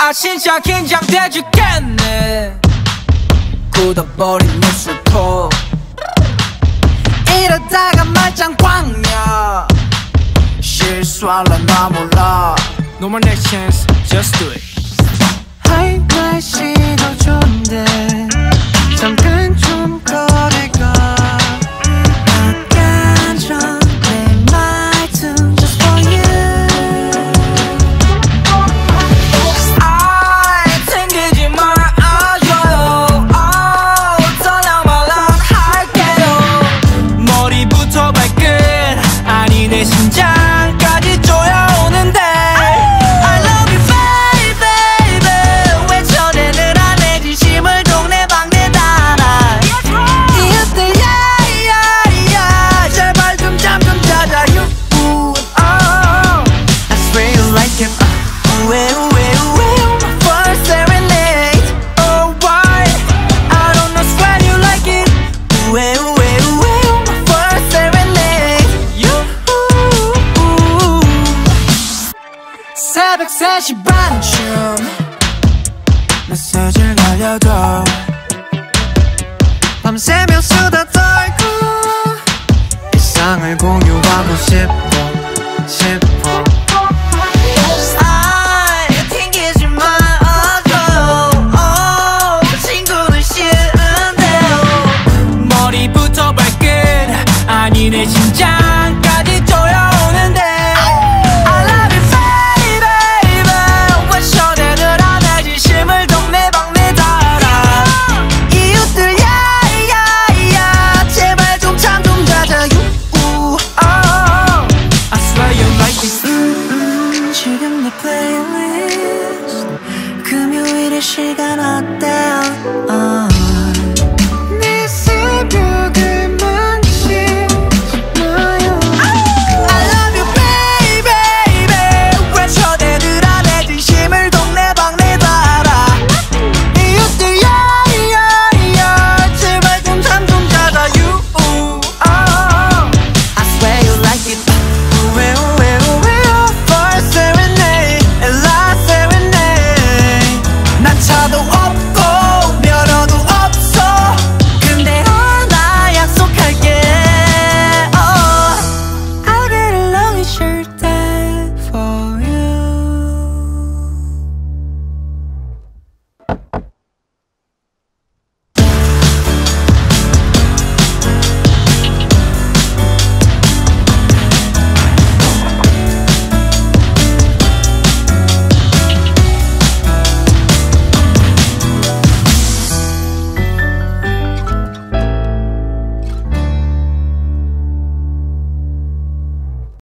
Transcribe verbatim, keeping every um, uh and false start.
아 진짜 긴장돼 죽겠네. 굳어버린 입술포 이러다가 말짱 광야 실수할라 나 몰라. No more next chance, just do it. 하이 날씨도 좋은데 잠깐 좀 거리가 약간 좀 내 말투 just for you. 아이 챙기지 말아줘요. oh, 덜랑말랑 할게요. 머리부터 발끝 아니 내 심장까지 쪼여오는데 I love you baby baby 외쳐대는 안에 진심을 동네방네 달아. 이웃들 야야야 제발 좀 잠 좀 자자. You ooh, oh, I swear you like it. 우에 우에 우에 my first serenade. Oh why I don't know swear you like it. 우에 우에 우에 my first serenade. You 새벽 세 시 반쯤 메시지를 날려도 밤새며 수다 떨고 일상을 공유하고 싶어 싶어. 아이 튕기지 말아줘요. oh, 친구는 싫은데요. 머리부터 발끝 아니 내 심장